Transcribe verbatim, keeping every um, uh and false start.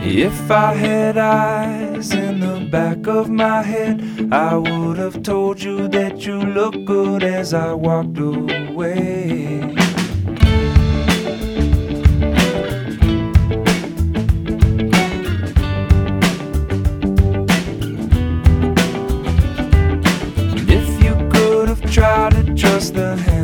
If I had eyes in the back of my head, I would have told you that you look good as I walked away. If you could have tried to trust the hand